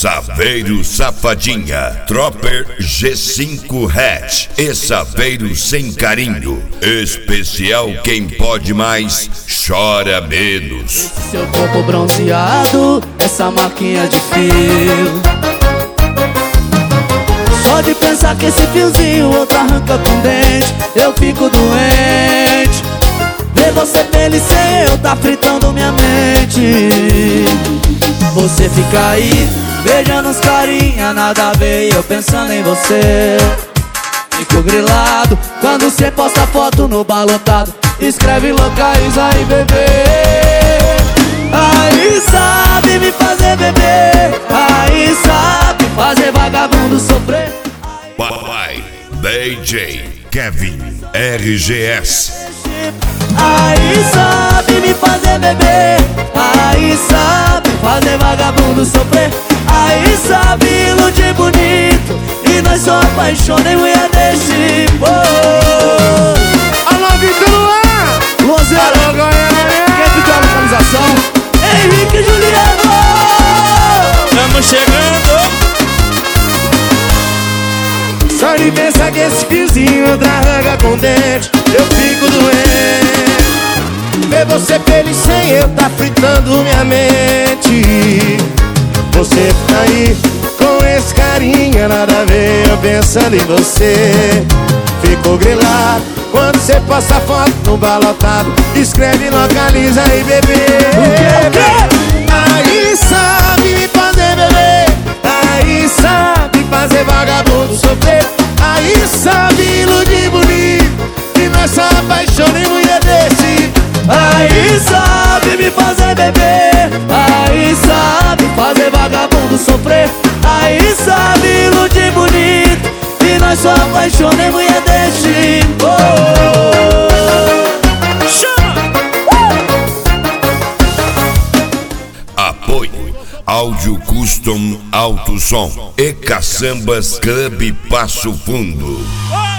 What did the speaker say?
Saveiro Safadinha, Tropper G5 Hatch e Saveiro Sem Carinho. Especial quem pode mais, chora menos. Esse seu corpo bronzeado, essa marquinha de fio. Só de pensar que esse fiozinho outro arranca com dente, eu fico doente. Ver você feliz sem eu tá fritando minha mente. Você fica aí, beijando os carinha, nada a ver, eu pensando em você. Fico grilado quando cê posta foto no bar lotado, escreve locais aí, bebê. Aí sabe me fazer beber, aí sabe fazer vagabundo sofrer. Papai DJ Kevin RGS. Aí sabe me fazer beber, aí sabe fazer vagabundo sofrer. Aí sabe iludir bonito, e nós só apaixona em mulher desse tipo. Alô, Vitor Luan! Luanzeira, quem pediu a localização? Henrique e Juliano! Tamo chegando! Só de pensar que esse fiozinho outra arranca com dente, eu fico doente. Ver você feliz sem eu tá fritando minha mente. Você fica aí com esse carinha, nada a ver, eu pensando em você. Fico grilado quando você posta foto no bar lotado, escreve localiza aí, bebê. Aí sabe me fazer beber, aí sabe fazer vagabundo sofrer. Aí sabe iludir bonito, e nós só apaixona em mulher desse. Aí sabe me fazer beber, aí sabe fazer vagabundo sofrer. Aí sabe iludir bonito, e nós só apaixona em mulher desse. Apoio Áudio Custom Alto Som e Caçambas Clube Passo Fundo.